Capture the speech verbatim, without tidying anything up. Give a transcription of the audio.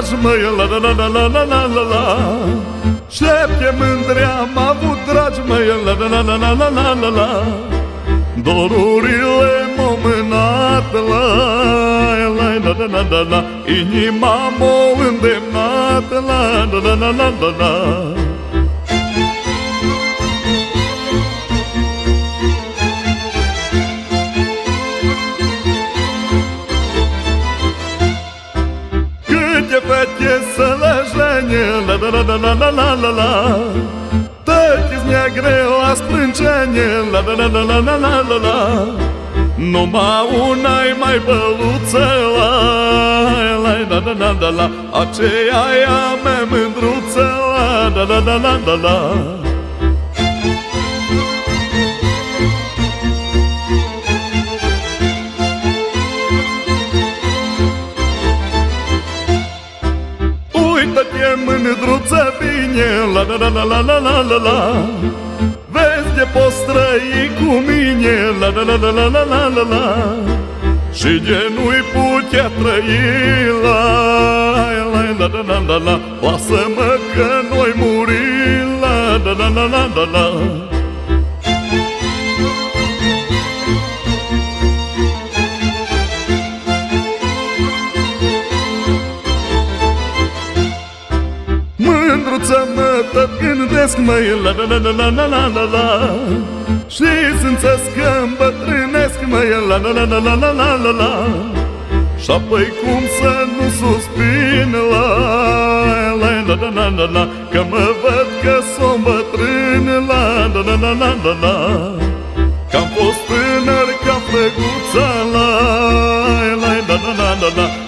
dragi măi, la la la la la la la la la. Șapte mândre am avut, dragi măi, la la la la la la la la la. Dorurile m-au mânat, la la la la la la la. Inima m-au îndemnat, la la la la la la la. Câte fete să lăjlănie, la la la la la la la la. Tăti-s negre la sprâncene, la la la la la la la la la. Numai una-i mai băluță, la la la la la la la. Aceea e a mea mândruță, la la la la la la la. Uită-te, mândruță, bine, la la la la la la la la la. Vezi de poți trăi cu mine, la la la la la la la la la. Și de nu-i putea trăi, la la la la la la la. Lasă-mă că noi muri, la la la la la la la. Mândruță-mă, tot gândesc, măi, la la la la la la la la. Și simțesc că îmbătrânesc, măi, la la la la la la la la la. Și-apoi cum să nu suspin, la la la la la la la. Că mă văd că s-o îmbătrân, la la la la la la la. Că-am fost tânăr ca flăguța, la la la la la la la.